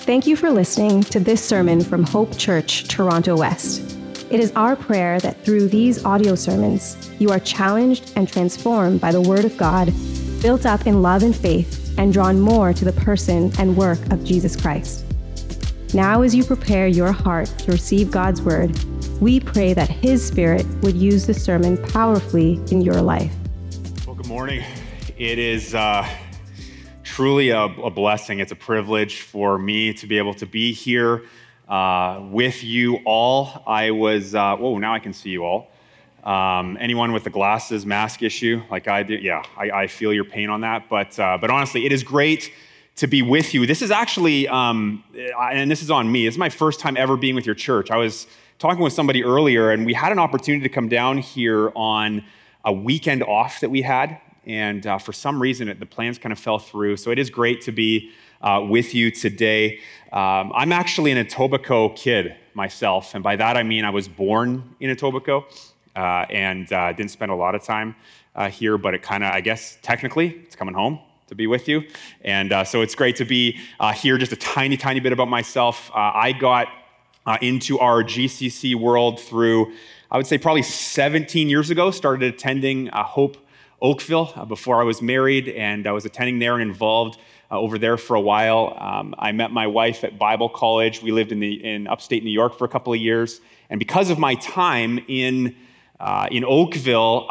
Thank you for listening to this sermon from Hope Church, Toronto West. It is our prayer that through these audio sermons, you are challenged and transformed by the Word of God, built up in love and faith, and drawn more to the person and work of Jesus Christ. Now, as you prepare your heart to receive God's Word, we pray that His Spirit would use the sermon powerfully in your life. Well, good morning. It is truly a blessing. It's a privilege for me to be able to be here with you all. I was, now I can see you all. Anyone with the glasses mask issue like I do, I feel your pain on that. But honestly, it is great to be with you. This is actually, and this is on me, this is my first time ever being with your church. I was talking with somebody earlier, and we had an opportunity to come down here on a weekend off that we had. And for some reason, the plans kind of fell through. So it is great to be with you today. I'm actually an Etobicoke kid myself. And by that, I mean I was born in Etobicoke and didn't spend a lot of time here. But it kind of, I guess, technically, it's coming home to be with you. And so it's great to be here. Just a tiny, tiny bit about myself. I got into our GCC world through, I would say, probably 17 years ago. Started attending Hope Oakville before I was married, and I was attending there and involved over there for a while. I met my wife at Bible college. We lived in upstate New York for a couple of years, and because of my time in Oakville,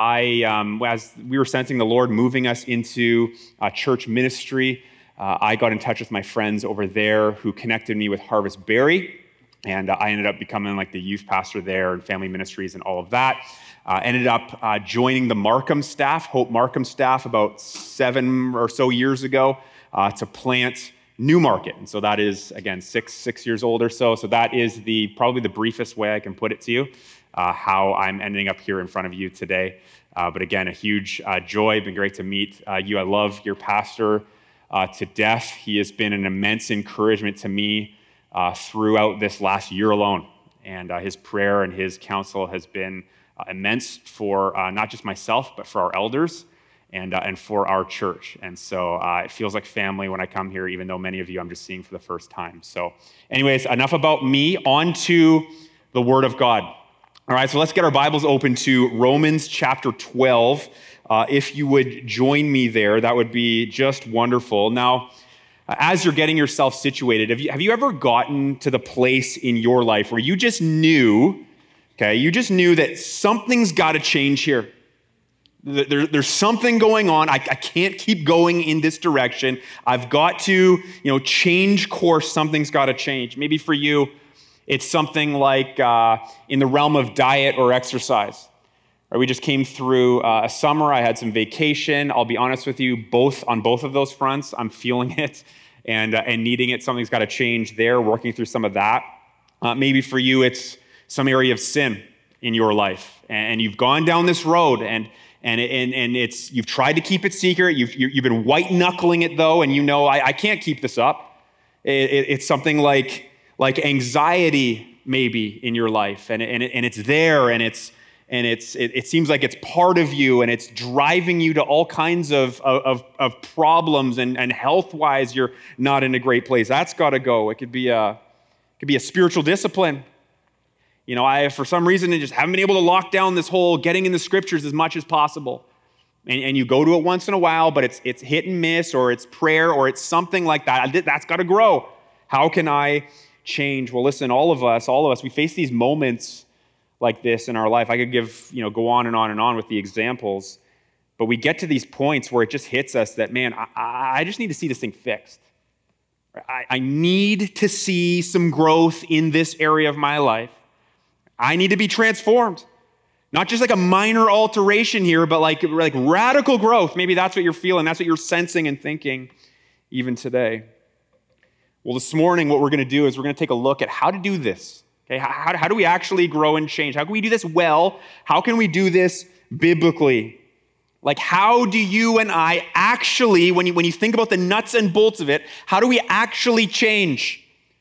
as we were sensing the Lord moving us into church ministry, I got in touch with my friends over there who connected me with Harvest Barrie, and I ended up becoming like the youth pastor there and family ministries and all of that. Ended up joining the Markham staff, Hope Markham staff, about 7 or so years ago to plant Newmarket. And so that is, again, six years old or so. So that is probably the briefest way I can put it to you, how I'm ending up here in front of you today. But again, a huge joy. Been great to meet you. I love your pastor to death. He has been an immense encouragement to me throughout this last year alone. And his prayer and his counsel has been immense for not just myself, but for our elders and for our church. And so it feels like family when I come here, even though many of you I'm just seeing for the first time. So anyways, enough about me. On to the Word of God. All right, so let's get our Bibles open to Romans chapter 12. If you would join me there, that would be just wonderful. Now, as you're getting yourself situated, have you ever gotten to the place in your life where you just knew that something's got to change here? There's something going on. I can't keep going in this direction. I've got to, change course. Something's got to change. Maybe for you, it's something like in the realm of diet or exercise. Right, we just came through a summer. I had some vacation. I'll be honest with you, on both of those fronts, I'm feeling it and needing it. Something's got to change there. Working through some of that. Maybe for you, it's some area of sin in your life, and you've gone down this road, and you've tried to keep it secret. You've been white knuckling it though, and I can't keep this up. It's something like anxiety maybe in your life, and it's there, and it seems like it's part of you, and it's driving you to all kinds of problems, and health wise you're not in a great place. That's got to go. It could be a spiritual discipline. I, for some reason, just haven't been able to lock down this whole getting in the scriptures as much as possible. And you go to it once in a while, but it's hit and miss, or it's prayer, or it's something like that. That's got to grow. How can I change? Well, listen, all of us, we face these moments like this in our life. I could go on and on and on with the examples, but we get to these points where it just hits us that, man, I just need to see this thing fixed. I need to see some growth in this area of my life. I need to be transformed. Not just like a minor alteration here, but like radical growth. Maybe that's what you're feeling. That's what you're sensing and thinking even today. Well, this morning, what we're going to do is we're going to take a look at how to do this. Okay, how do we actually grow and change? How can we do this well? How can we do this biblically? Like, how do you and I actually, when you think about the nuts and bolts of it, how do we actually change?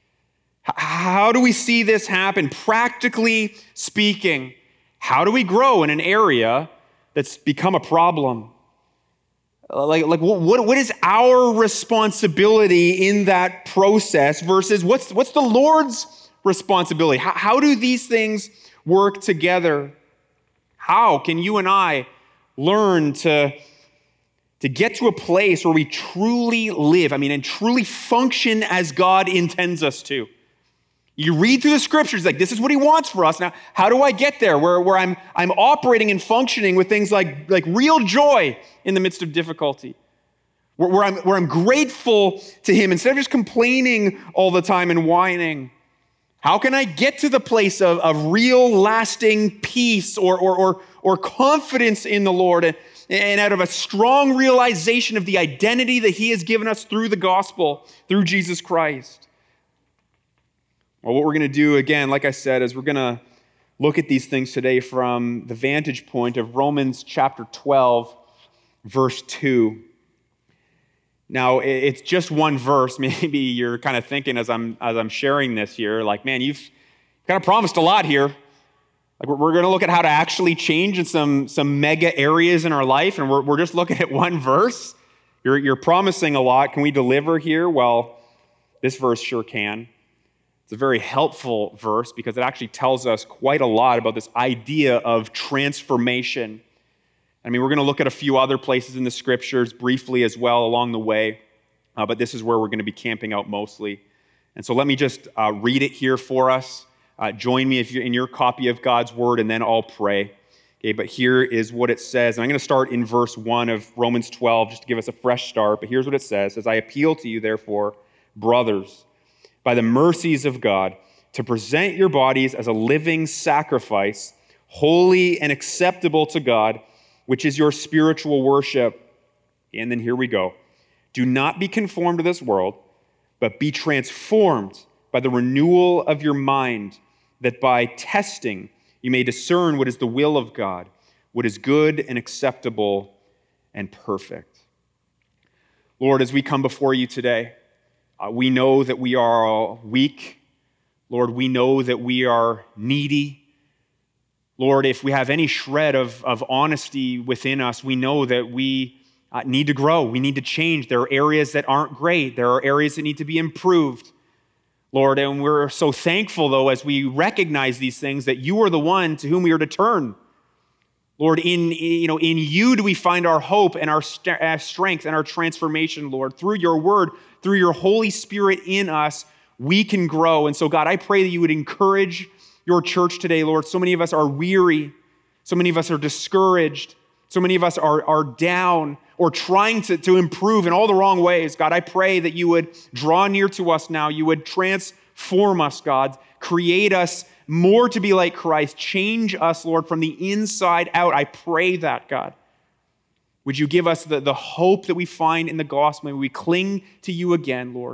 How do we see this happen? Practically speaking, how do we grow in an area that's become a problem? What is our responsibility in that process versus what's the Lord's responsibility? How do these things work together? How can you and I learn to get to a place where we truly live, and truly function as God intends us to? You read through the scriptures, like this is what he wants for us. Now, how do I get there? Where I'm operating and functioning with things like real joy in the midst of difficulty. Where I'm grateful to him instead of just complaining all the time and whining. How can I get to the place of real lasting peace or confidence in the Lord and out of a strong realization of the identity that he has given us through the gospel, through Jesus Christ? Well, what we're going to do, again, like I said, is we're going to look at these things today from the vantage point of Romans chapter 12, verse 2. Now, it's just one verse. Maybe you're kind of thinking as I'm sharing this here, like, man, you've kind of promised a lot here. Like, we're going to look at how to actually change in some mega areas in our life, and we're just looking at one verse. You're promising a lot. Can we deliver here? Well, this verse sure can. It's a very helpful verse because it actually tells us quite a lot about this idea of transformation. We're going to look at a few other places in the scriptures briefly as well along the way, but this is where we're going to be camping out mostly. And so let me just read it here for us. Join me if you're in your copy of God's word, and then I'll pray. Okay, but here is what it says. And I'm going to start in verse 1 of Romans 12 just to give us a fresh start. But here's what it says. It says, I appeal to you, therefore, brothers, by the mercies of God, to present your bodies as a living sacrifice, holy and acceptable to God, which is your spiritual worship. And then here we go. Do not be conformed to this world, but be transformed by the renewal of your mind, that by testing you may discern what is the will of God, what is good and acceptable and perfect. Lord, as we come before you today, we know that we are weak. Lord, we know that we are needy. Lord, if we have any shred of honesty within us, we know that we need to grow. We need to change. There are areas that aren't great. There are areas that need to be improved. Lord, and we're so thankful, though, as we recognize these things, that you are the one to whom we are to turn. Lord, in you do we find our hope and our strength and our transformation, Lord. Through your word, through your Holy Spirit in us, we can grow. And so, God, I pray that you would encourage your church today, Lord. So many of us are weary. So many of us are discouraged. So many of us are down or trying to improve in all the wrong ways. God, I pray that you would draw near to us now. You would transform us, God. Create us more to be like Christ. Change us, Lord, from the inside out. I pray that, God. Would you give us the hope that we find in the gospel? May we cling to you again, Lord.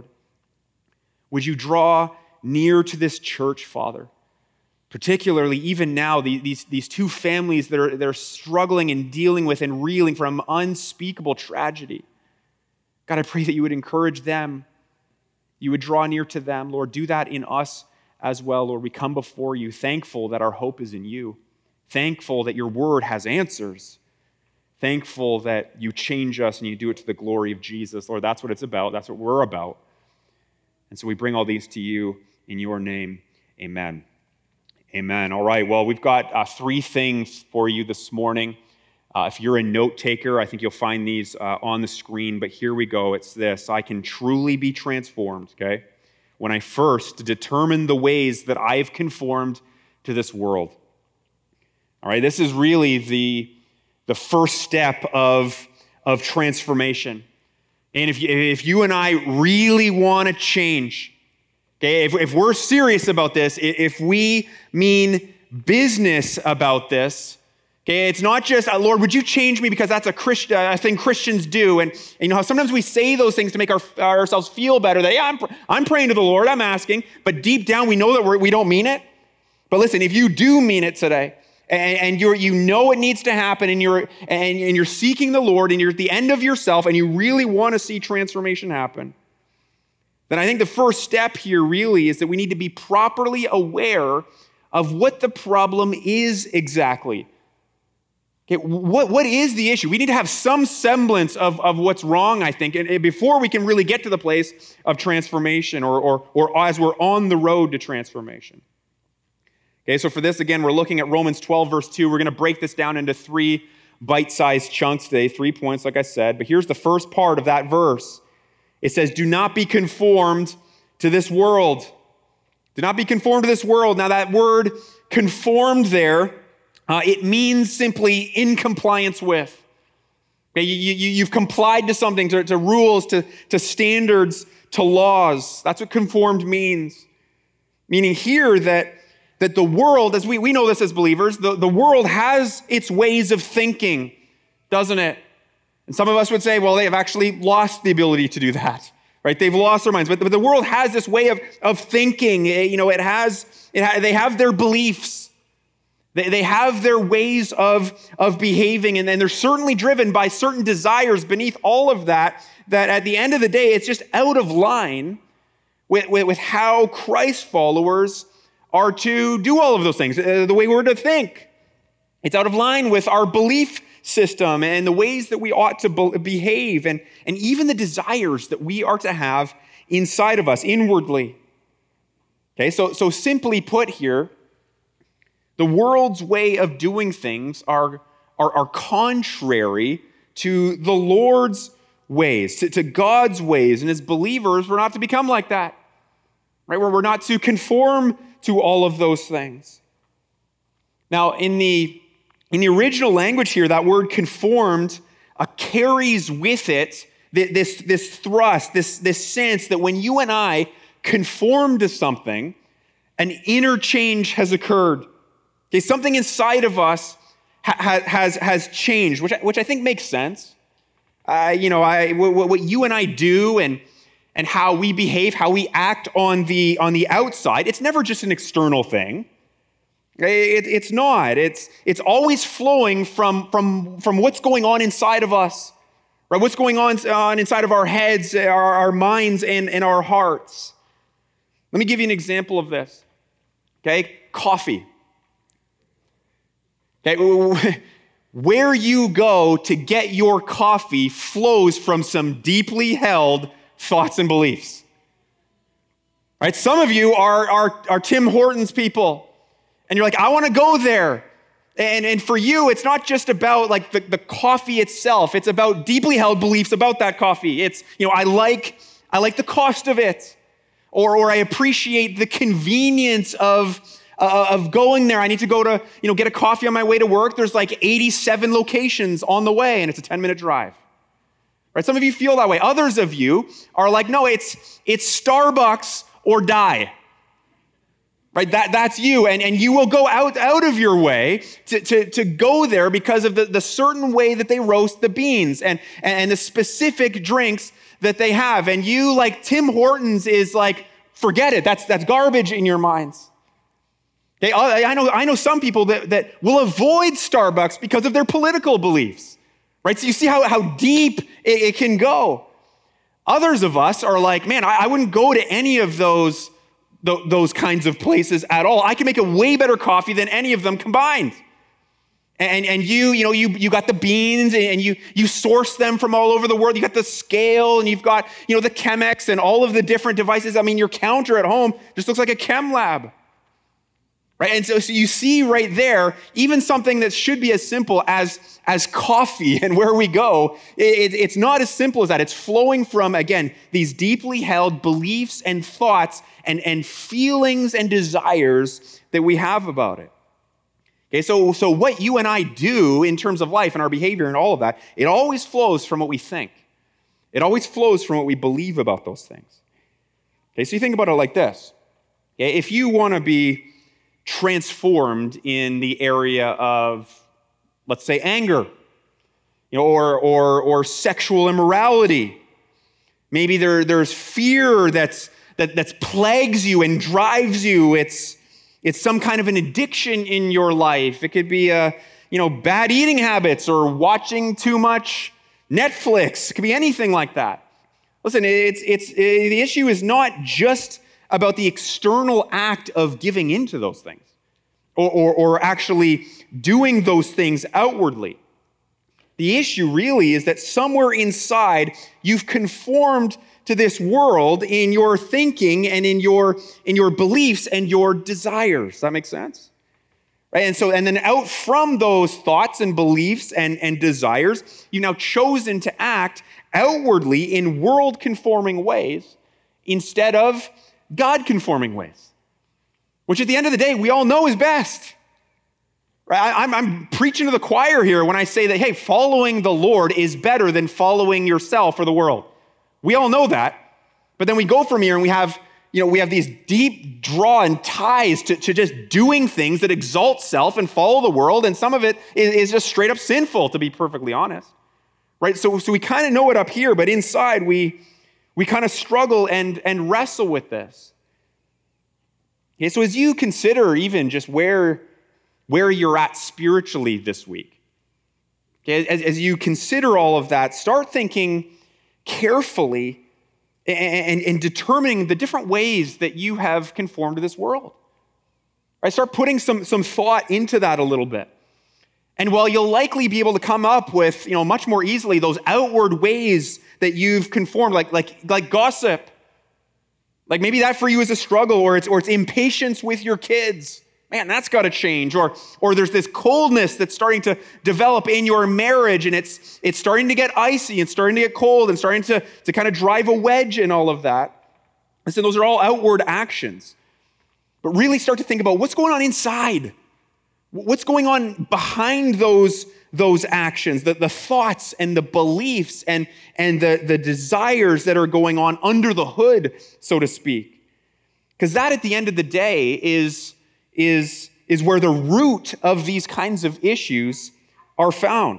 Would you draw near to this church, Father? Particularly, even now, these two families that are struggling and dealing with and reeling from unspeakable tragedy. God, I pray that you would encourage them. You would draw near to them. Lord, do that in us as well. Lord, we come before you thankful that our hope is in you. Thankful that your word has answers. Thankful that you change us and you do it to the glory of Jesus. Lord, that's what it's about. That's what we're about. And so we bring all these to you in your name. Amen. Amen. All right. Well, we've got three things for you this morning. If you're a note taker, I think you'll find these on the screen. But here we go. It's this. I can truly be transformed, okay, when I first determine the ways that I've conformed to this world. All right. This is really the first step of transformation. And if you and I really want to change, okay, if we're serious about this, if we mean business about this, okay, it's not just, Lord, would you change me because that's a thing Christians do. And you know how sometimes we say those things to make ourselves feel better. That, yeah, I'm praying to the Lord, I'm asking. But deep down, we know that we don't mean it. But listen, if you do mean it today, and you know it needs to happen, and you're seeking the Lord, and you're at the end of yourself, and you really want to see transformation happen, then I think the first step here really is that we need to be properly aware of what the problem is exactly. Okay, what is the issue? We need to have some semblance of what's wrong, I think, and before we can really get to the place of transformation or as we're on the road to transformation. Okay, so for this, again, we're looking at Romans 12, verse 2. We're going to break this down into 3 bite-sized chunks today, 3 points, like I said. But here's the first part of that verse. It says, do not be conformed to this world. Do not be conformed to this world. Now, that word conformed there, it means simply in compliance with. Okay, you've complied to something, to rules, to standards, to laws. That's what conformed means. Meaning here that the world, as we know this as believers, the world has its ways of thinking, doesn't it? And some of us would say, well, they have actually lost the ability to do that, right? They've lost their minds. But the world has this way of thinking. They have their beliefs. They have their ways of behaving, and they're certainly driven by certain desires beneath all of that at the end of the day, it's just out of line with how Christ followers are to do all of those things, the way we're to think. It's out of line with our belief system and the ways that we ought to behave and even the desires that we are to have inside of us, inwardly. Okay, so simply put here, the world's way of doing things are contrary to the Lord's ways, to God's ways. And as believers, we're not to become like that, right? We're not to conform to all of those things. Now, in the original language here, that word conformed carries with it this thrust, this sense that when you and I conform to something, an interchange has occurred. Okay, something inside of us has changed, which I think makes sense. What you and I do and how we behave, how we act on the outside, it's never just an external thing. It's not. It's always flowing from what's going on inside of us, right? What's going on inside of our heads, our minds, and our hearts. Let me give you an example of this. Okay, coffee. Okay, where you go to get your coffee flows from some deeply held thoughts and beliefs. Right? Some of you are Tim Hortons people, and you're like, I want to go there. And for you, it's not just about like the coffee itself. It's about deeply held beliefs about that coffee. It's, I like the cost of it, or I appreciate the convenience of going there. I need to go to, get a coffee on my way to work. There's like 87 locations on the way, and it's a 10-minute drive. Right? Some of you feel that way. Others of you are like, no, it's Starbucks or die. Right? That's you, and you will go out of your way to go there because of the certain way that they roast the beans and the specific drinks that they have. And you, like Tim Hortons, is like, forget it. That's garbage in your minds. Okay, I know some people that will avoid Starbucks because of their political beliefs, right? So you see how deep it can go. Others of us are like, man, I wouldn't go to any of those kinds of places at all. I can make a way better coffee than any of them combined. And you got the beans and you source them from all over the world. You got the scale and you've got, the Chemex and all of the different devices. I mean, your counter at home just looks like a chem lab. Right? And so you see right there, even something that should be as simple as coffee and where we go, it's not as simple as that. It's flowing from, again, these deeply held beliefs and thoughts and feelings and desires that we have about it. Okay, so what you and I do in terms of life and our behavior and all of that, it always flows from what we think. It always flows from what we believe about those things. Okay, so you think about it like this. Okay, if you want to be transformed in the area of, let's say, anger, or sexual immorality. Maybe there's fear that plagues you and drives you. It's some kind of an addiction in your life. It could be bad eating habits or watching too much Netflix. It could be anything like that. Listen, the issue is not just about the external act of giving into those things. or actually doing those things outwardly. The issue really is that somewhere inside, you've conformed to this world in your thinking and in your beliefs and your desires. Does that make sense? Right? And then out from those thoughts and beliefs and desires, you've now chosen to act outwardly in world-conforming ways instead of God-conforming ways, which at the end of the day, we all know is best. Right? I'm preaching to the choir here when I say that, hey, following the Lord is better than following yourself or the world. We all know that. But then we go from here and we have these deep drawn ties to just doing things that exalt self and follow the world. And some of it is just straight up sinful, to be perfectly honest. Right? So we kind of know it up here, but inside we kind of struggle and wrestle with this. Okay, so as you consider even just where you're at spiritually this week, okay, as you consider all of that, start thinking carefully and determining the different ways that you have conformed to this world. Right? Start putting some thought into that a little bit. And while you'll likely be able to come up with, much more easily those outward ways that you've conformed, like gossip, like maybe that for you is a struggle, or it's impatience with your kids. Man, that's got to change. Or there's this coldness that's starting to develop in your marriage, and it's starting to get icy and starting to get cold and starting to kind of drive a wedge in all of that. And so those are all outward actions. But really start to think about what's going on inside. What's going on behind those actions, the thoughts and the beliefs and the desires that are going on under the hood, so to speak. Because that at the end of the day is where the root of these kinds of issues are found.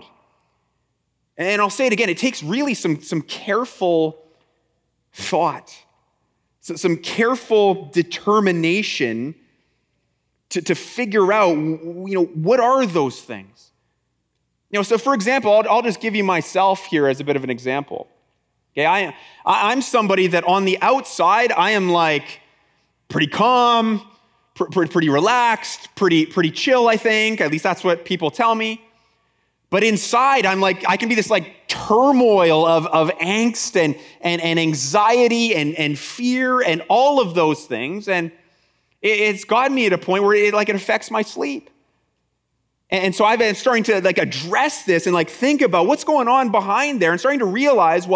And I'll say it again, it takes really some careful thought, some careful determination to figure out, what are those things? So for example, I'll just give you myself here as a bit of an example. Okay, I'm somebody that on the outside, I am like pretty calm, pretty relaxed, pretty chill, I think. At least that's what people tell me. But inside, I'm like, I can be this like turmoil of angst and anxiety and fear and all of those things. And it's gotten me at a point where it affects my sleep. And so I've been starting to address this and think about what's going on behind there and starting to realize,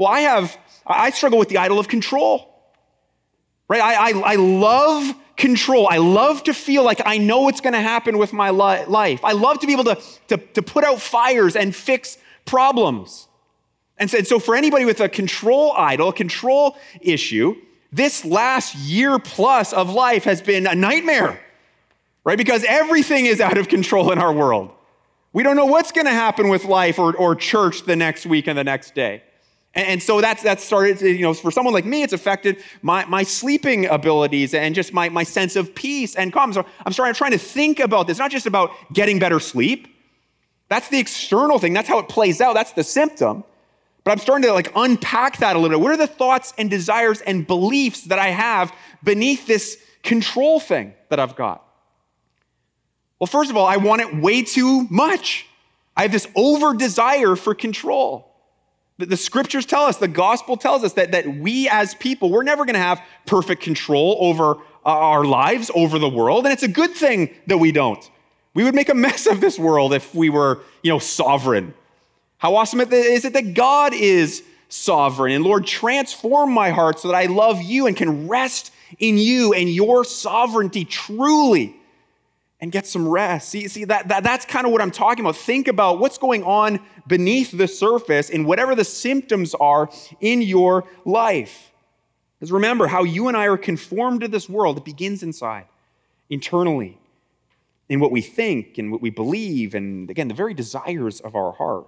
I struggle with the idol of control. Right? I love control. I love to feel like I know what's going to happen with my life. I love to be able to put out fires and fix problems. And so for anybody with a control idol, a control issue, this last year plus of life has been a nightmare, right? Because everything is out of control in our world. We don't know what's going to happen with life or church the next week and the next day. And so that's started, for someone like me, it's affected my sleeping abilities and just my sense of peace and calm. So I'm trying to think about this, not just about getting better sleep. That's the external thing. That's how it plays out. That's the symptom. But I'm starting to unpack that a little bit. What are the thoughts and desires and beliefs that I have beneath this control thing that I've got? Well, first of all, I want it way too much. I have this over desire for control. The scriptures tell us, the gospel tells us that we as people, we're never going to have perfect control over our lives, over the world. And it's a good thing that we don't. We would make a mess of this world if we were, sovereign. How awesome is it that God is sovereign? And Lord, transform my heart so that I love you and can rest in you and your sovereignty truly and get some rest. See that's kind of what I'm talking about. Think about what's going on beneath the surface and whatever the symptoms are in your life. Because remember, how you and I are conformed to this world, it begins inside, internally, in what we think and what we believe, and again, the very desires of our heart.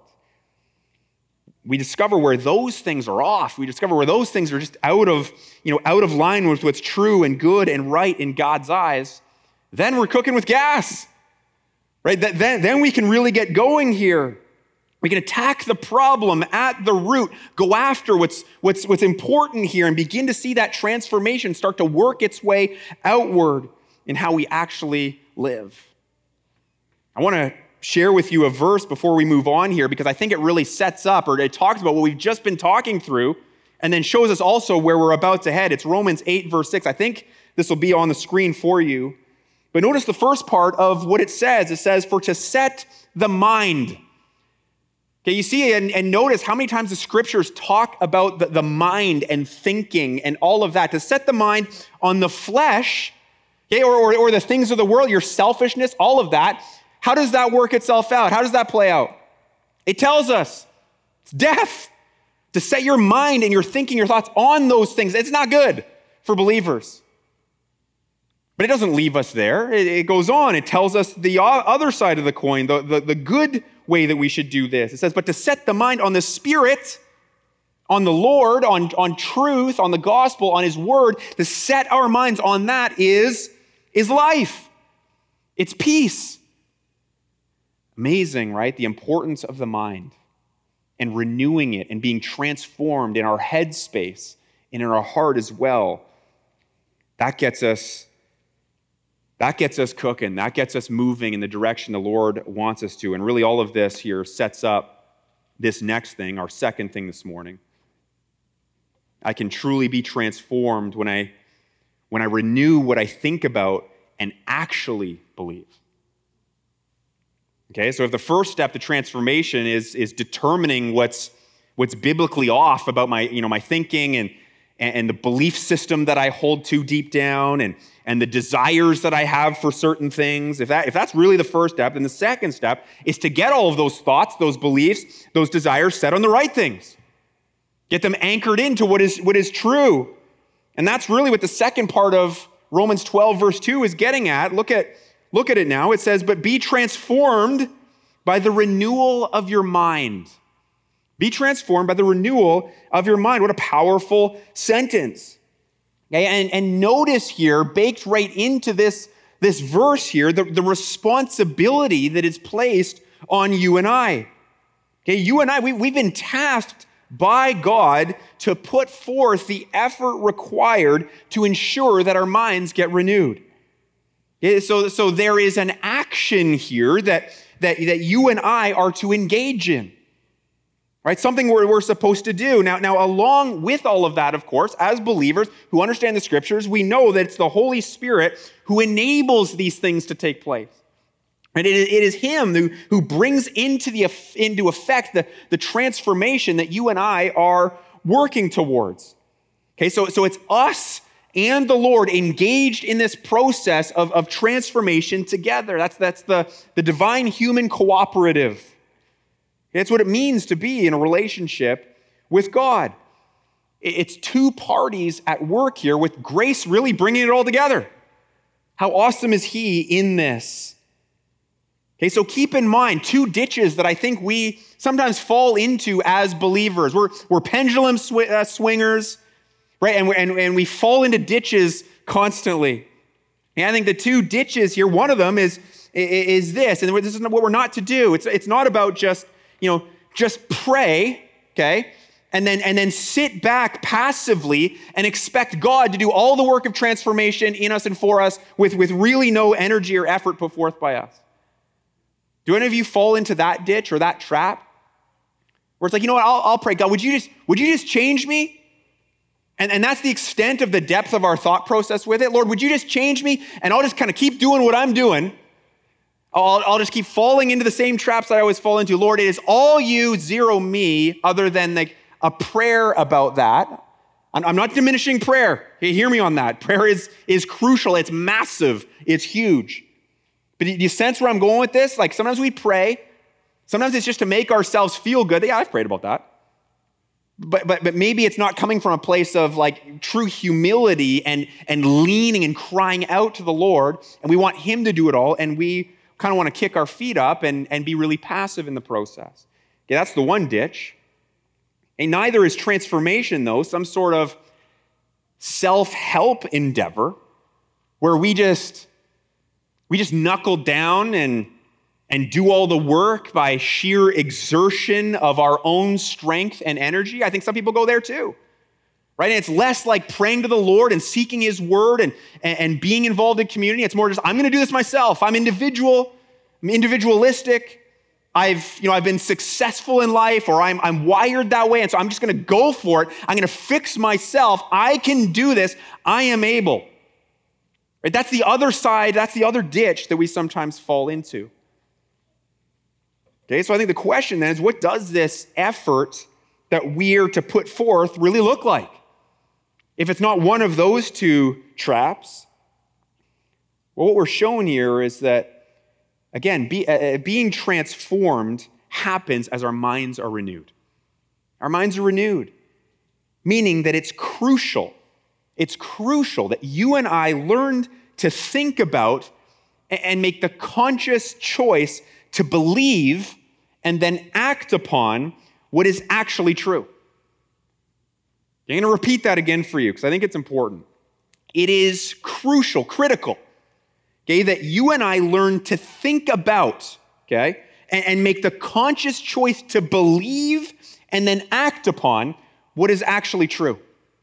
We discover where those things are off. We discover where those things are just out of line with what's true and good and right in God's eyes. Then we're cooking with gas, right? Then we can really get going here. We can attack the problem at the root, go after what's important here, and begin to see that transformation start to work its way outward in how we actually live. I want to share with you a verse before we move on here because I think it really sets up, or it talks about what we've just been talking through and then shows us also where we're about to head. It's Romans 8, verse 6. I think this will be on the screen for you. But notice the first part of what it says. It says, for to set the mind. Okay, you see and notice how many times the scriptures talk about the mind and thinking and all of that. To set the mind on the flesh, okay, or the things of the world, your selfishness, all of that. How does that work itself out? How does that play out? It tells us it's death. To set your mind and your thinking, your thoughts on those things, it's not good for believers. But it doesn't leave us there. It goes on. It tells us the other side of the coin, the good way that we should do this. It says, but to set the mind on the Spirit, on the Lord, on truth, on the gospel, on His word, to set our minds on that is life. It's peace. Amazing, right? The importance of the mind and renewing it and being transformed in our head space and in our heart as well. That gets us cooking. That gets us moving in the direction the Lord wants us to. And really all of this here sets up this next thing, our second thing this morning. I can truly be transformed when I renew what I think about and actually believe. Okay, so if the first step to transformation is determining what's biblically off about my thinking and the belief system that I hold to deep down and the desires that I have for certain things, if that's really the first step, then the second step is to get all of those thoughts, those beliefs, those desires set on the right things. Get them anchored into what is true. And that's really what the second part of Romans 12, verse 2 is getting at. Look at it now. It says, but be transformed by the renewal of your mind. Be transformed by the renewal of your mind. What a powerful sentence. Okay, and notice here, baked right into this verse here, the responsibility that is placed on you and I. Okay, you and I, we've been tasked by God to put forth the effort required to ensure that our minds get renewed. So there is an action here that you and I are to engage in, right? Something we're supposed to do. Now, along with all of that, of course, as believers who understand the scriptures, we know that it's the Holy Spirit who enables these things to take place. And it is Him who brings into effect the transformation that you and I are working towards. Okay, so it's us and the Lord engaged in this process of transformation together. That's the divine human cooperative. That's what it means to be in a relationship with God. It's two parties at work here with grace really bringing it all together. How awesome is He in this? Okay, so keep in mind two ditches that I think we sometimes fall into as believers. We're pendulum swingers, right? And we fall into ditches constantly. And I think the two ditches here, one of them is this, and this is what we're not to do. It's not about just pray, okay, and then sit back passively and expect God to do all the work of transformation in us and for us with really no energy or effort put forth by us. Do any of you fall into that ditch or that trap? Where it's like, you know what, I'll pray, God, would you just change me? And that's the extent of the depth of our thought process with it. Lord, would you just change me? And I'll just kind of keep doing what I'm doing. I'll just keep falling into the same traps that I always fall into. Lord, it is all you, zero me, other than like a prayer about that. I'm not diminishing prayer. Okay, hear me on that. Prayer is crucial. It's massive. It's huge. But do you sense where I'm going with this? Like sometimes we pray. Sometimes it's just to make ourselves feel good. Yeah, I've prayed about that. But maybe it's not coming from a place of like true humility and leaning and crying out to the Lord, and we want Him to do it all, and we kind of want to kick our feet up and be really passive in the process. Okay, that's the one ditch. And neither is transformation, though, some sort of self-help endeavor where we just knuckle down and do all the work by sheer exertion of our own strength and energy. I think some people go there too. right? And it's less like praying to the Lord and seeking his word and being involved in community. It's more just, I'm going to do this myself. I'm individualistic. I've been successful in life, or I'm wired that way, and so I'm just going to go for it. I'm going to fix myself. I can do this. I am able. Right? That's the other side. That's the other ditch that we sometimes fall into. Okay, so I think the question then is, what does this effort that we're to put forth really look like? If it's not one of those two traps, well, what we're shown here is that, again, being transformed happens as our minds are renewed. Our minds are renewed, meaning that it's crucial that you and I learned to think about and make the conscious choice to believe and then act upon what is actually true. I'm going to repeat that again for you because I think it's important. It is crucial, critical, okay, that you and I learn to think about, okay, and make the conscious choice to believe and then act upon what is actually true.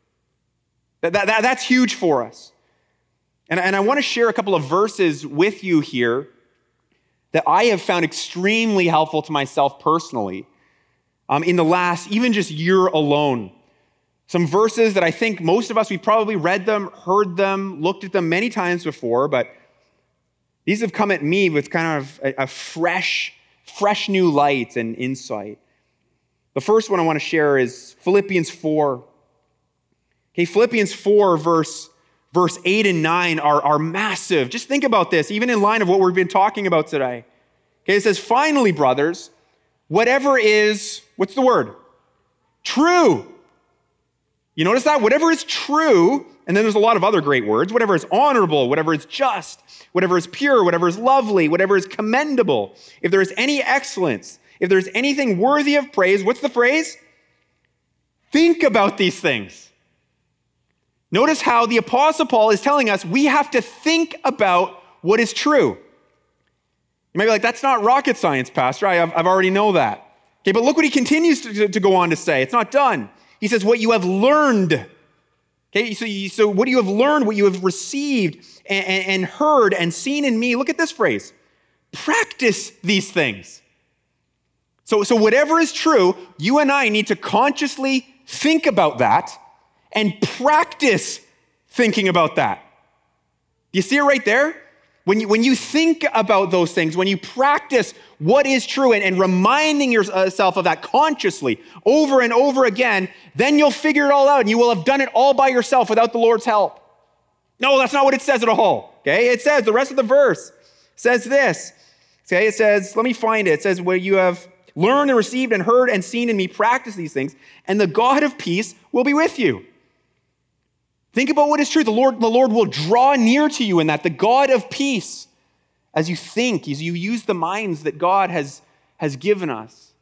That's huge for us. And I want to share a couple of verses with you here that I have found extremely helpful to myself personally in the last, even just year alone. Some verses that I think most of us, we've probably read them, heard them, looked at them many times before, but these have come at me with kind of a fresh new light and insight. The first one I want to share is Philippians 4. Okay, Philippians 4, verse 8 and 9 are massive. Just think about this, even in line of what we've been talking about today. Okay, it says, finally, brothers, whatever is, what's the word? True. You notice that? Whatever is true, and then there's a lot of other great words, whatever is honorable, whatever is just, whatever is pure, whatever is lovely, whatever is commendable, if there is any excellence, if there's anything worthy of praise, what's the phrase? Think about these things. Notice how the Apostle Paul is telling us we have to think about what is true. You might be like, that's not rocket science, Pastor. I've already know that. Okay, but look what he continues to go on to say. It's not done. He says, what you have learned. Okay, so what you have learned, what you have received and heard and seen in me, look at this phrase. Practice these things. So whatever is true, you and I need to consciously think about that and practice thinking about that. You see it right there? When you think about those things, when you practice what is true and reminding yourself of that consciously over and over again, then you'll figure it all out and you will have done it all by yourself without the Lord's help. No, that's not what it says at all. Okay, it says, the rest of the verse says this. Okay, it says, let me find it. It says, where you have learned and received and heard and seen in me, practice these things, and the God of peace will be with you. Think about what is true. The Lord will draw near to you in that. The God of peace, as you think, as you use the minds that God has given us.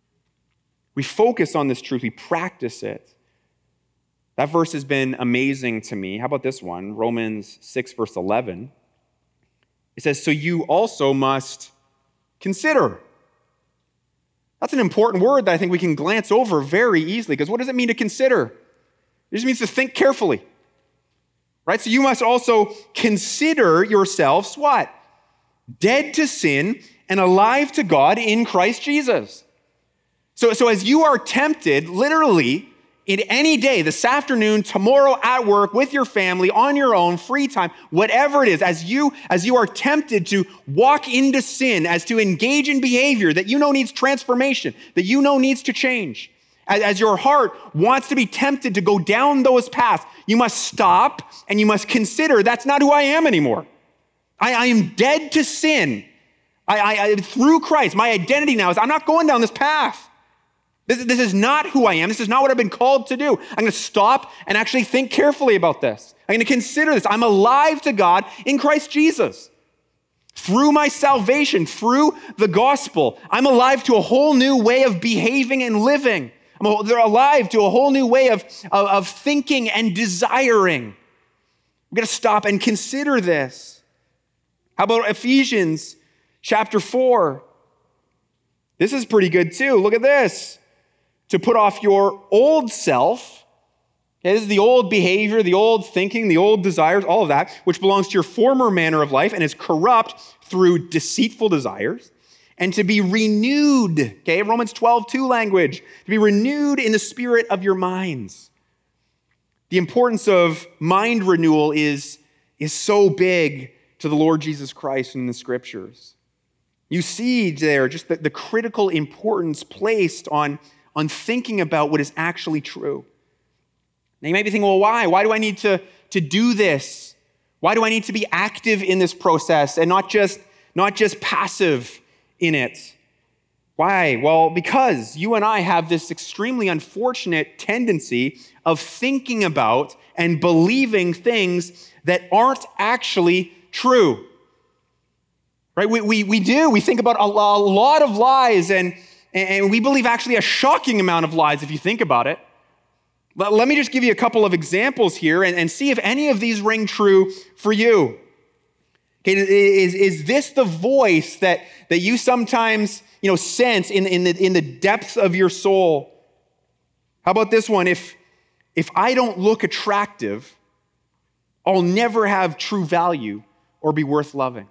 We focus on this truth. We practice it. That verse has been amazing to me. How about this one? Romans 6, verse 11. It says, so you also must consider. That's an important word that I think we can glance over very easily, because what does it mean to consider? It just means to think carefully. Right? So you must also consider yourselves what? Dead to sin and alive to God in Christ Jesus. So as you are tempted, literally, in any day, this afternoon, tomorrow, at work, with your family, on your own, free time, whatever it is, as you are tempted to walk into sin, as to engage in behavior that you know needs transformation, that you know needs to change, as your heart wants to be tempted to go down those paths, you must stop and you must consider that's not who I am anymore. I am dead to sin. I through Christ, my identity now is I'm not going down this path. This is not who I am. This is not what I've been called to do. I'm going to stop and actually think carefully about this. I'm going to consider this. I'm alive to God in Christ Jesus. Through my salvation, through the gospel, I'm alive to a whole new way of behaving and living. They're alive to a whole new way of thinking and desiring. We're going to stop and consider this. How about Ephesians chapter 4? This is pretty good too. Look at this. To put off your old self, Okay, this is the old behavior, the old thinking, the old desires, all of that, which belongs to your former manner of life and is corrupt through deceitful desires, and to be renewed, okay, Romans 12:2 language, to be renewed in the spirit of your minds. The importance of mind renewal is so big to the Lord Jesus Christ in the scriptures. You see there just the critical importance placed on thinking about what is actually true. Now you might be thinking, well, why? Why do I need to do this? Why do I need to be active in this process and not just passive in it? Why? Well, because you and I have this extremely unfortunate tendency of thinking about and believing things that aren't actually true. Right? We do. We think about a lot of lies, and we believe actually a shocking amount of lies if you think about it. Let me just give you a couple of examples here and see if any of these ring true for you. Okay, is this the voice that you sometimes sense in the depths of your soul? How about this one? If I don't look attractive, I'll never have true value or be worth loving.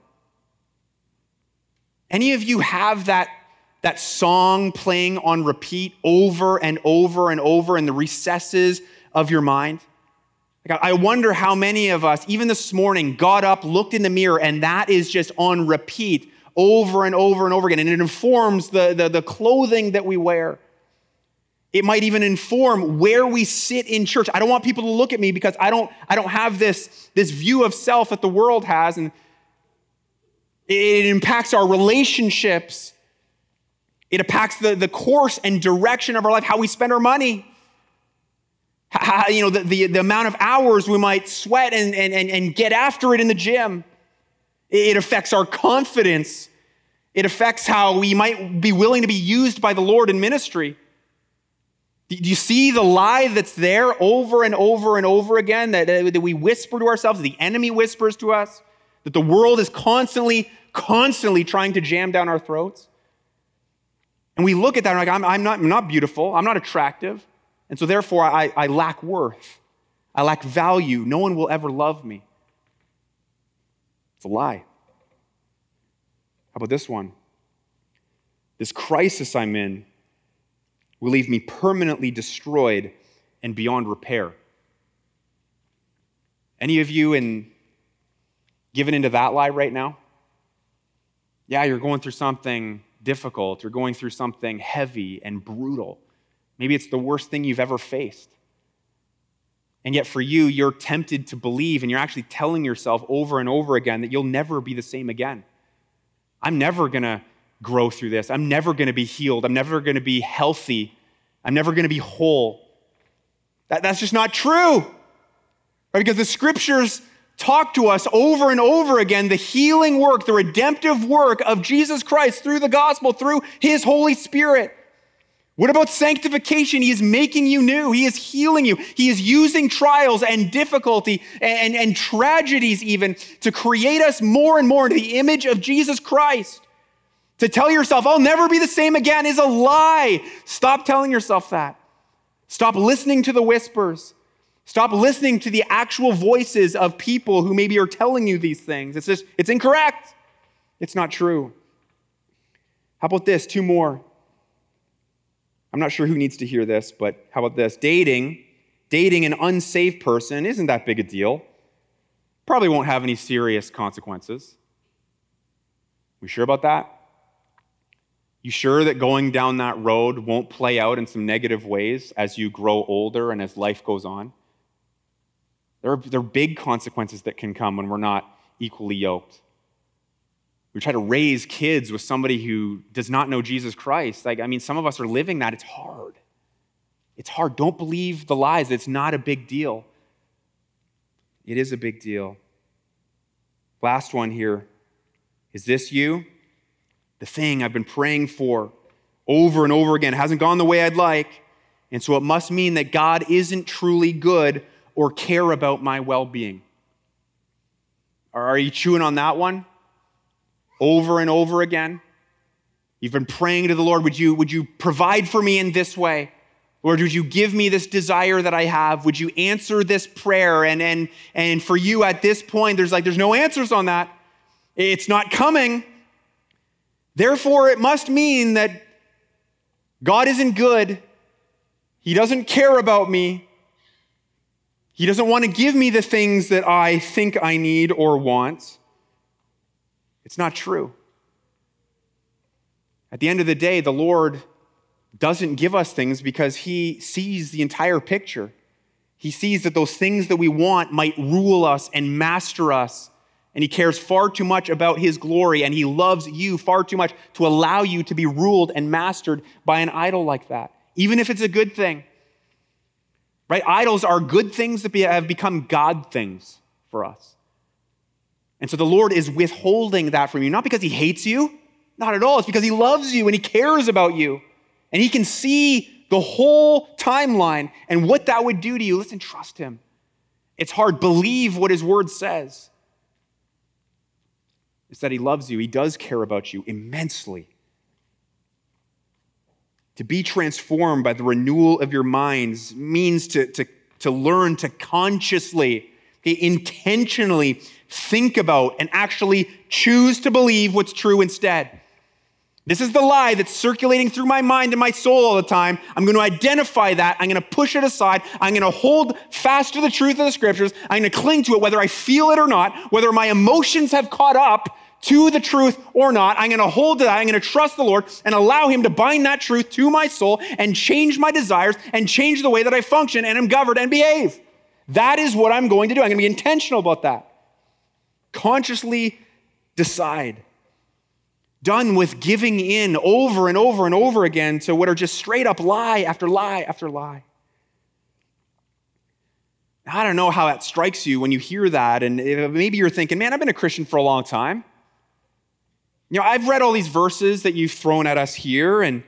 Any of you have that song playing on repeat over and over and over in the recesses of your mind? Like, I wonder how many of us, even this morning, got up, looked in the mirror, and that is just on repeat over and over and over again. And it informs the clothing that we wear. It might even inform where we sit in church. I don't want people to look at me because I don't have this view of self that the world has, and it impacts our relationships. It impacts the course and direction of our life, how we spend our money. How, the amount of hours we might sweat and get after it in the gym. It affects our confidence. It affects how we might be willing to be used by the Lord in ministry. Do you see the lie that's there over and over and over again that we whisper to ourselves, the enemy whispers to us, that the world is constantly trying to jam down our throats? And we look at that and we're like, I'm not beautiful, I'm not attractive, and so therefore I lack worth. I lack value. No one will ever love me. It's a lie. How about this one? This crisis I'm in will leave me permanently destroyed and beyond repair. Any of you given into that lie right now? Yeah, you're going through something difficult. You're going through something heavy and brutal. Maybe it's the worst thing you've ever faced. And yet for you, you're tempted to believe, and you're actually telling yourself over and over again that you'll never be the same again. I'm never going to grow through this. I'm never going to be healed. I'm never going to be healthy. I'm never going to be whole. That's just not true. Right? Because the scriptures talk to us over and over again, the healing work, the redemptive work of Jesus Christ through the gospel, through his Holy Spirit. What about sanctification? He is making you new. He is healing you. He is using trials and difficulty and tragedies even to create us more and more into the image of Jesus Christ. To tell yourself, I'll never be the same again, is a lie. Stop telling yourself that. Stop listening to the whispers. Stop listening to the actual voices of people who maybe are telling you these things. It's incorrect. It's not true. How about this? 2 more. I'm not sure who needs to hear this, but how about this? Dating an unsaved person isn't that big a deal. Probably won't have any serious consequences. We sure about that? You sure that going down that road won't play out in some negative ways as you grow older and as life goes on? There are big consequences that can come when we're not equally yoked. We try to raise kids with somebody who does not know Jesus Christ. Some of us are living that. It's hard. It's hard. Don't believe the lies. It's not a big deal. It is a big deal. Last one here. Is this you? The thing I've been praying for over and over again hasn't gone the way I'd like, and so it must mean that God isn't truly good or care about my well-being. Are you chewing on that one? Over and over again? You've been praying to the Lord, would you provide for me in this way? Lord, would you give me this desire that I have? Would you answer this prayer? And for you at this point, there's no answers on that. It's not coming. Therefore, it must mean that God isn't good. He doesn't care about me. He doesn't want to give me the things that I think I need or want. It's not true. At the end of the day, the Lord doesn't give us things because he sees the entire picture. He sees that those things that we want might rule us and master us. And he cares far too much about his glory, and he loves you far too much to allow you to be ruled and mastered by an idol like that, even if it's a good thing. Right? Idols are good things that have become God things for us. And so the Lord is withholding that from you, not because he hates you, not at all. It's because he loves you and he cares about you. And he can see the whole timeline and what that would do to you. Listen, trust him. It's hard. Believe what his word says. It's that he loves you. He does care about you immensely. To be transformed by the renewal of your minds means to learn to consciously, intentionally think about and actually choose to believe what's true instead. This is the lie that's circulating through my mind and my soul all the time. I'm going to identify that. I'm going to push it aside. I'm going to hold fast to the truth of the scriptures. I'm going to cling to it whether I feel it or not, whether my emotions have caught up to the truth or not. I'm going to hold to that. I'm going to trust the Lord and allow him to bind that truth to my soul and change my desires and change the way that I function and am governed and behave. That is what I'm going to do. I'm going to be intentional about that. Consciously decide. Done with giving in over and over and over again to what are just straight up lie after lie after lie. I don't know how that strikes you when you hear that, and maybe you're thinking, man, I've been a Christian for a long time. I've read all these verses that you've thrown at us here, and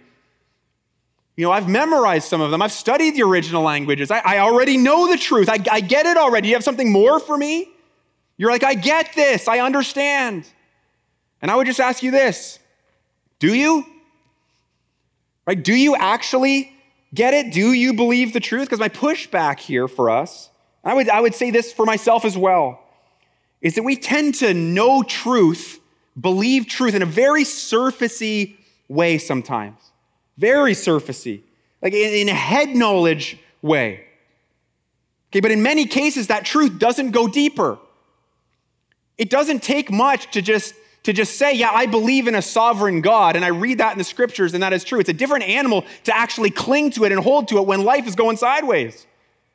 I've memorized some of them. I've studied the original languages. I already know the truth. I get it already. You have something more for me? You're like, I get this. I understand. And I would just ask you this. Do you? Right? Do you actually get it? Do you believe the truth? Because my pushback here for us, I would say this for myself as well, is that we tend to know truth, believe truth in a very surfacey way sometimes. Very surfacey. Like in a head knowledge way. Okay, but in many cases, that truth doesn't go deeper. It doesn't take much to just say, yeah, I believe in a sovereign God, and I read that in the scriptures, and that is true. It's a different animal to actually cling to it and hold to it when life is going sideways.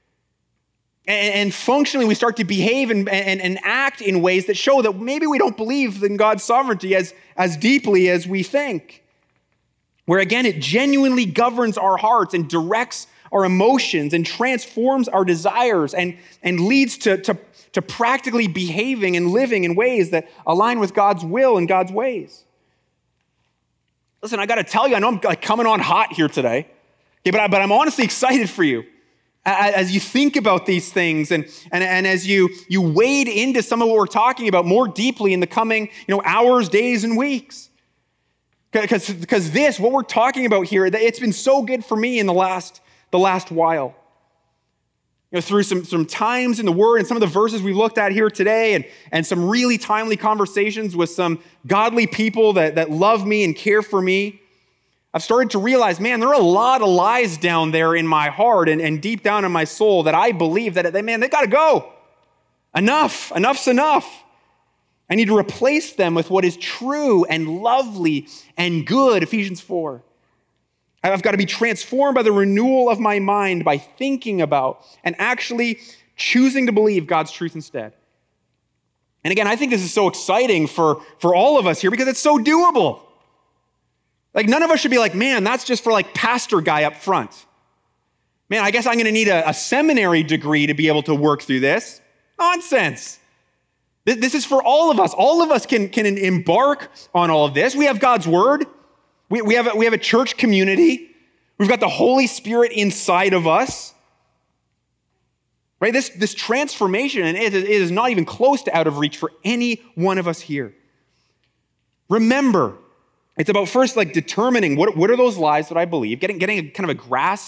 And functionally, we start to behave and act in ways that show that maybe we don't believe in God's sovereignty as deeply as we think. Where again, it genuinely governs our hearts and directs our emotions and transforms our desires and leads to practically behaving and living in ways that align with God's will and God's ways. Listen, I got to tell you, I know I'm coming on hot here today, okay, but I'm honestly excited for you as you think about these things and as you wade into some of what we're talking about more deeply in the coming hours, days, and weeks. Because this, what we're talking about here, it's been so good for me in the last while. Through some times in the Word and some of the verses we've looked at here today and some really timely conversations with some godly people that love me and care for me, I've started to realize, man, there are a lot of lies down there in my heart and deep down in my soul that I believe that, they got to go. Enough's enough. I need to replace them with what is true and lovely and good, Ephesians 4. I've got to be transformed by the renewal of my mind by thinking about and actually choosing to believe God's truth instead. And again, I think this is so exciting for all of us here because it's so doable. Like none of us should be like, man, that's just for like pastor guy up front. Man, I guess I'm going to need a seminary degree to be able to work through this. Nonsense. This is for all of us. All of us can embark on all of this. We have God's word. We have a church community. We've got the Holy Spirit inside of us. Right? This transformation, and it is not even close to out of reach for any one of us here. Remember, it's about first determining what are those lies that I believe, getting a kind of a grasp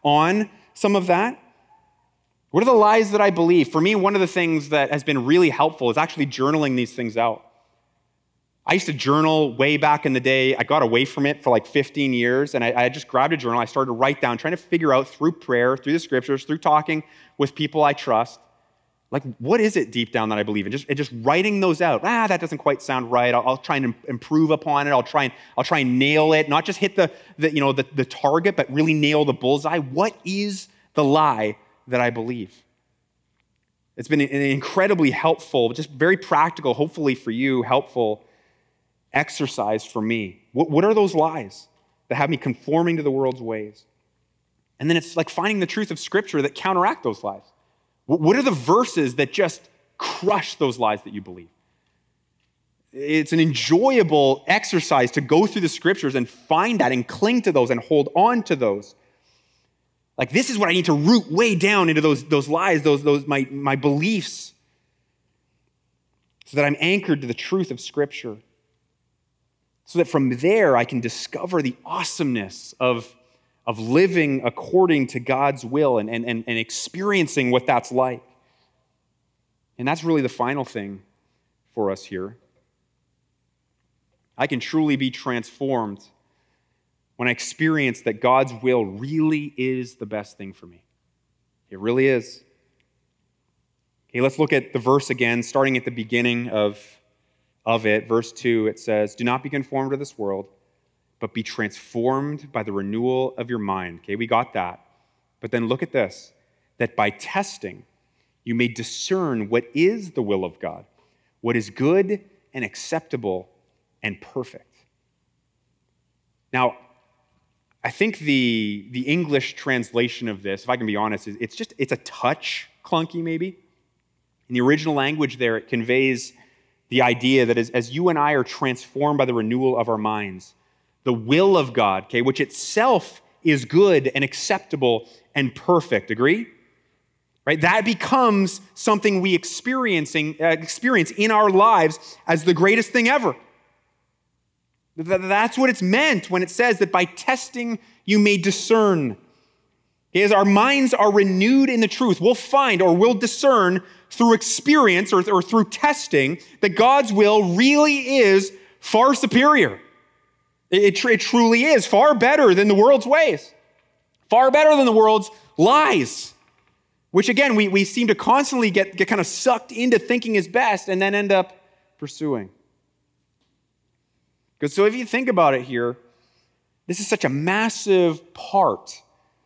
on some of that? What are the lies that I believe? For me, one of the things that has been really helpful is actually journaling these things out. I used to journal way back in the day. I got away from it for like 15 years, and I just grabbed a journal. I started to write down, trying to figure out through prayer, through the scriptures, through talking with people I trust, like, what is it deep down that I believe in? Just writing those out. That doesn't quite sound right. I'll try and improve upon it. I'll try and nail it, not just hit the target, but really nail the bullseye. What is the lie that I believe? It's been an incredibly helpful, just very practical, hopefully for you, helpful exercise for me. What are those lies that have me conforming to the world's ways? And then it's like finding the truth of Scripture that counteract those lies. What are the verses that just crush those lies that you believe? It's an enjoyable exercise to go through the Scriptures and find that and cling to those and hold on to those. Like, this is what I need to root way down into those lies, my beliefs, so that I'm anchored to the truth of Scripture. So that from there I can discover the awesomeness of living according to God's will and experiencing what that's like. And that's really the final thing for us here. I can truly be transformed when I experience that God's will really is the best thing for me. It really is. Okay, let's look at the verse again, starting at the beginning of it. Verse 2, it says, "Do not be conformed to this world, but be transformed by the renewal of your mind." Okay, we got that. But then look at this, that by testing, you may discern what is the will of God, what is good and acceptable and perfect. Now, I think the English translation of this, if I can be honest, it's a touch clunky maybe. In the original language there, it conveys the idea that as you and I are transformed by the renewal of our minds, the will of God, okay, which itself is good and acceptable and perfect. Agree? Right? That becomes something we experience in our lives as the greatest thing ever. That's what it's meant when it says that by testing you may discern. Okay, as our minds are renewed in the truth, we'll find or we'll discern through experience or through testing that God's will really is far superior. It truly is far better than the world's ways, far better than the world's lies, which again, we seem to constantly get kind of sucked into thinking is best and then end up pursuing. Because so if you think about it here, this is such a massive part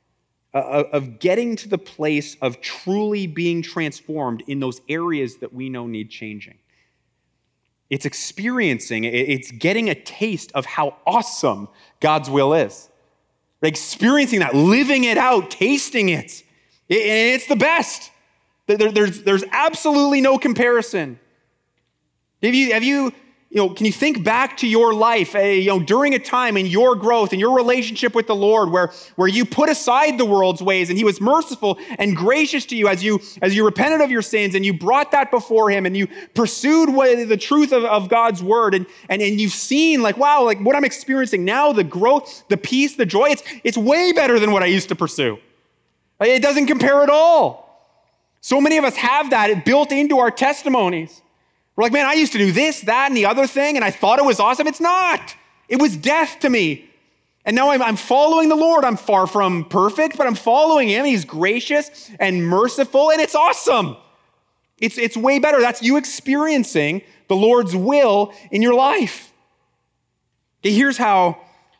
of getting to the place of truly being transformed in those areas that we know need changing. It's experiencing, it's getting a taste of how awesome God's will is. Experiencing that, living it out, tasting it. It's the best. There's absolutely no comparison. Have you can you think back to your life, during a time in your growth, in your relationship with the Lord, where you put aside the world's ways and He was merciful and gracious to you as you repented of your sins and you brought that before Him and you pursued the truth of God's word and you've seen wow, what I'm experiencing now, the growth, the peace, the joy, it's way better than what I used to pursue. It doesn't compare at all. So many of us have that built into our testimonies. We're like, man, I used to do this, that, and the other thing, and I thought it was awesome. It's not. It was death to me. And now I'm following the Lord. I'm far from perfect, but I'm following Him. He's gracious and merciful, and it's awesome. It's way better. That's you experiencing the Lord's will in your life. Okay, here's how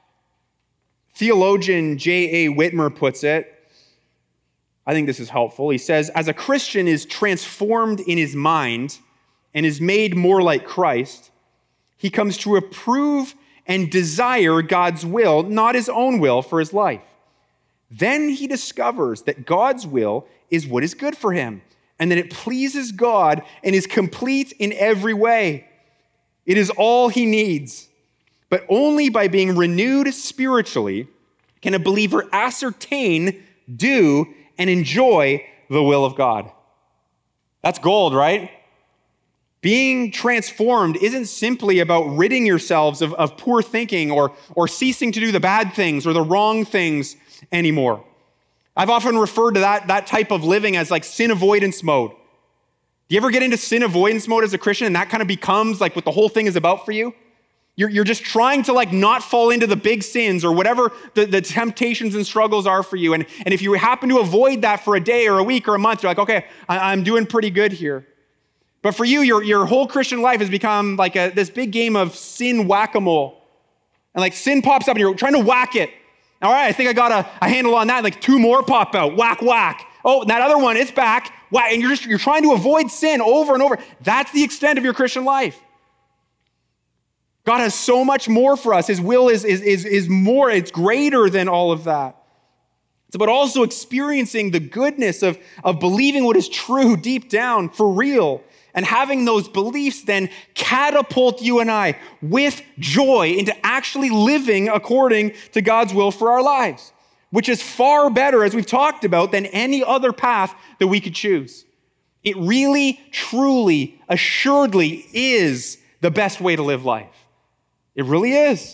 theologian J.A. Whitmer puts it. I think this is helpful. He says, as a Christian is transformed in his mind and is made more like Christ, he comes to approve and desire God's will, not his own will for his life. Then he discovers that God's will is what is good for him, and that it pleases God and is complete in every way. It is all he needs. But only by being renewed spiritually can a believer ascertain, do, and enjoy the will of God. That's gold, right? Being transformed isn't simply about ridding yourselves of poor thinking or ceasing to do the bad things or the wrong things anymore. I've often referred to that type of living as like sin avoidance mode. Do you ever get into sin avoidance mode as a Christian and that kind of becomes like what the whole thing is about for you? You're just trying to like not fall into the big sins or whatever the temptations and struggles are for you. And if you happen to avoid that for a day or a week or a month, you're like, okay, I'm doing pretty good here. But for you, your whole Christian life has become like this big game of sin whack-a-mole. And like sin pops up and you're trying to whack it. All right, I think I got a handle on that. And like 2 more pop out, whack, whack. Oh, and that other one, it's back. Whack. And you're trying to avoid sin over and over. That's the extent of your Christian life. God has so much more for us. His will is more, it's greater than all of that. It's about also experiencing the goodness of believing what is true deep down, for real, and having those beliefs then catapult you and I with joy into actually living according to God's will for our lives, which is far better, as we've talked about, than any other path that we could choose. It really, truly, assuredly is the best way to live life. It really is.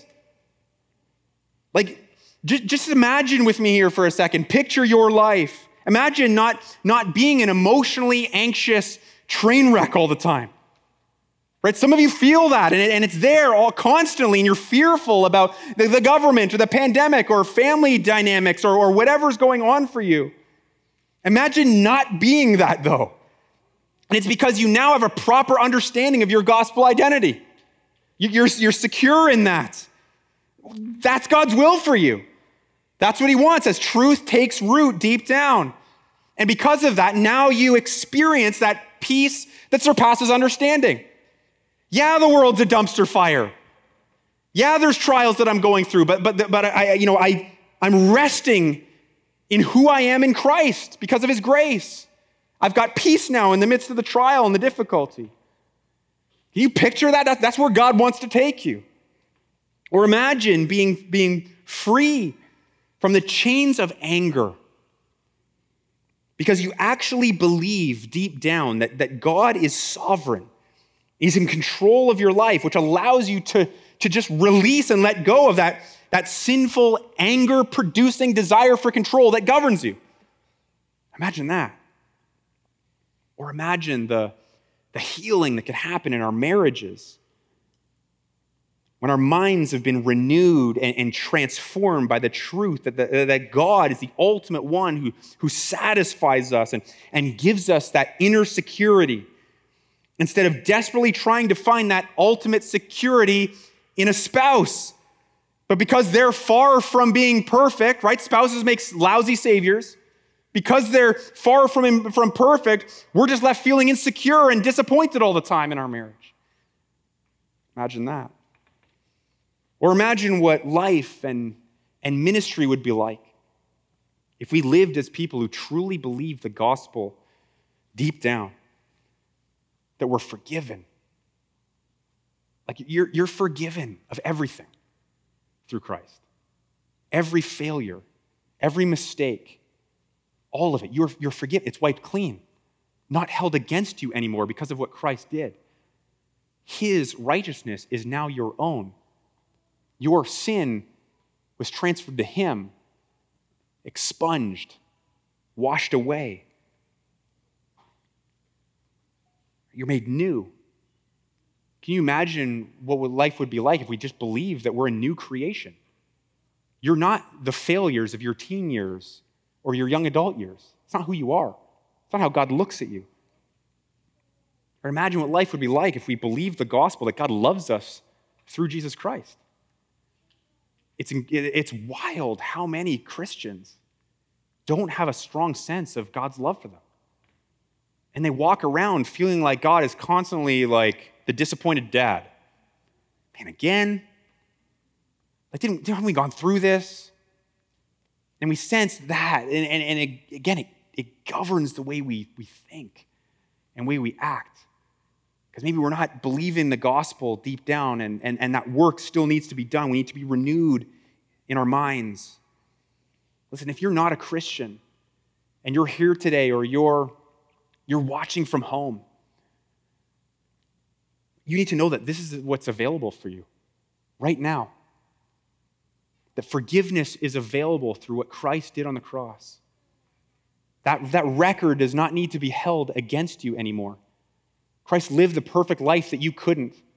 Like, just imagine with me here for a second. Picture your life. Imagine not being an emotionally anxious train wreck all the time. Right? Some of you feel that, and it's there all constantly, and you're fearful about the government or the pandemic or family dynamics or whatever's going on for you. Imagine not being that, though. And it's because you now have a proper understanding of your gospel identity. You're secure in that. That's God's will for you. That's what he wants as truth takes root deep down. And because of that, now you experience that peace that surpasses understanding. Yeah, the world's a dumpster fire. Yeah, there's trials that I'm going through, but I'm resting in who I am in Christ because of his grace. I've got peace now in the midst of the trial and the difficulty. Can you picture that? That's where God wants to take you. Or imagine being free from the chains of anger because you actually believe deep down that God is sovereign. He's in control of your life, which allows you to just release and let go of that sinful, anger-producing desire for control that governs you. Imagine that. Or imagine the healing that could happen in our marriages when our minds have been renewed and transformed by the truth that God is the ultimate one who satisfies us and gives us that inner security instead of desperately trying to find that ultimate security in a spouse. But because they're far from being perfect, right? Spouses make lousy saviors. Because they're far from perfect, we're just left feeling insecure and disappointed all the time in our marriage. Imagine that. Or imagine what life and ministry would be like if we lived as people who truly believe the gospel deep down, that we're forgiven. Like you're forgiven of everything through Christ. Every failure, every mistake, all of it, you're forgiven. It's wiped clean, not held against you anymore because of what Christ did. His righteousness is now your own. Your sin was transferred to him, expunged, washed away. You're made new. Can you imagine what life would be like if we just believed that we're a new creation? You're not the failures of your teen years or your young adult years. It's not who you are. It's not how God looks at you. Or imagine what life would be like if we believed the gospel that God loves us through Jesus Christ. It's wild how many Christians don't have a strong sense of God's love for them. And they walk around feeling like God is constantly like the disappointed dad. Man, again? Like, haven't we gone through this? And we sense that, and it governs the way we think and the way we act. Because maybe we're not believing the gospel deep down, and that work still needs to be done. We need to be renewed in our minds. Listen, if you're not a Christian, and you're here today, or you're watching from home, you need to know that this is what's available for you right now. That forgiveness is available through what Christ did on the cross. That record does not need to be held against you anymore. Christ lived the perfect life that you couldn't. Do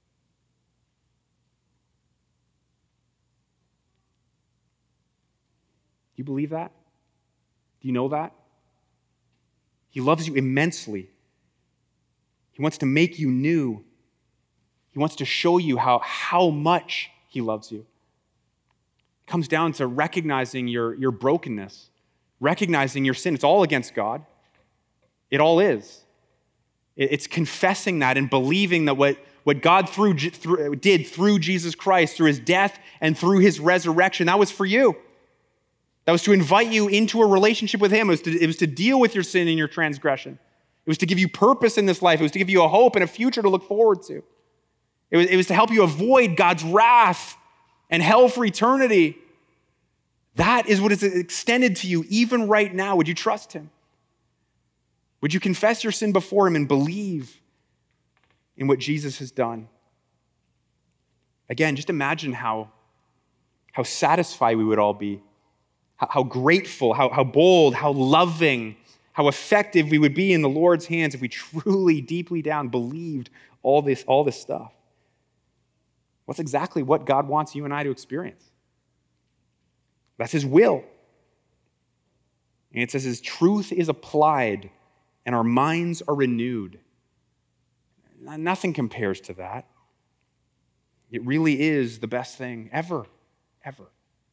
you believe that? Do you know that? He loves you immensely. He wants to make you new. He wants to show you how much he loves you. It comes down to recognizing your brokenness, recognizing your sin. It's all against God. It all is. It's confessing that and believing that what God did through Jesus Christ, through his death and through his resurrection, that was for you. That was to invite you into a relationship with him. It was to deal with your sin and your transgression. It was to give you purpose in this life. It was to give you a hope and a future to look forward to. It was to help you avoid God's wrath and hell for eternity. That is what is extended to you even right now. Would you trust him? Would you confess your sin before him and believe in what Jesus has done? Again, just imagine how satisfied we would all be, how grateful, how bold, how loving, how effective we would be in the Lord's hands if we truly, deeply down, believed all this stuff. That's exactly what God wants you and I to experience. That's his will. And it says his truth is applied and our minds are renewed. Nothing compares to that. It really is the best thing ever, ever.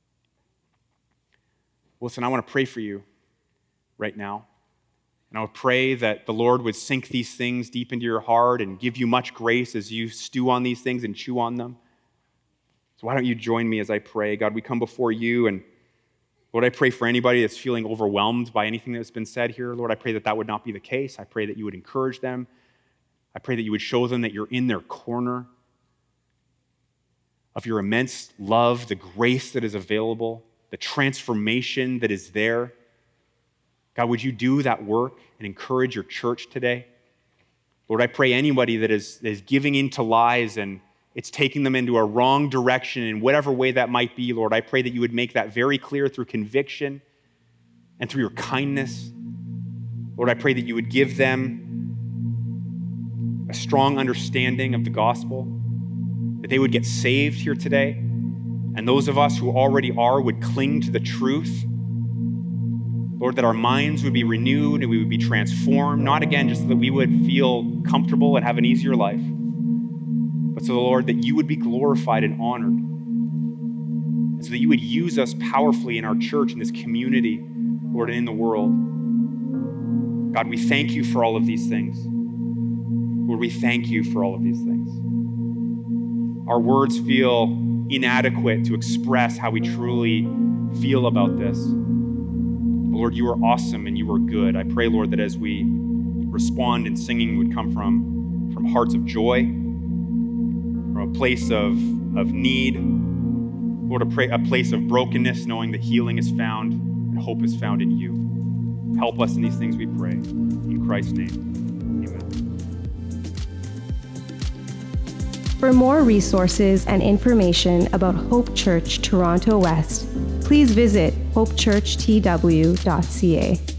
Listen, I want to pray for you right now. And I would pray that the Lord would sink these things deep into your heart and give you much grace as you stew on these things and chew on them. So why don't you join me as I pray? God, we come before you, and Lord, I pray for anybody that's feeling overwhelmed by anything that's been said here. Lord, I pray that would not be the case. I pray that you would encourage them. I pray that you would show them that you're in their corner, of your immense love, the grace that is available, the transformation that is there. God, would you do that work and encourage your church today? Lord, I pray anybody that is giving into lies and it's taking them into a wrong direction in whatever way that might be, Lord, I pray that you would make that very clear through conviction and through your kindness. Lord, I pray that you would give them a strong understanding of the gospel, that they would get saved here today, and those of us who already are would cling to the truth. Lord, that our minds would be renewed and we would be transformed, not again just so that we would feel comfortable and have an easier life, but so, Lord, that you would be glorified and honored, and so that you would use us powerfully in our church, in this community, Lord, and in the world. God, we thank you for all of these things. Lord, we thank you for all of these things. Our words feel inadequate to express how we truly feel about this. Lord, you are awesome and you are good. I pray, Lord, that as we respond in singing, would come from hearts of joy, from a place of need. Lord, a place of brokenness, knowing that healing is found and hope is found in you. Help us in these things, we pray. In Christ's name, amen. For more resources and information about Hope Church Toronto West, please visit hopechurchtw.ca.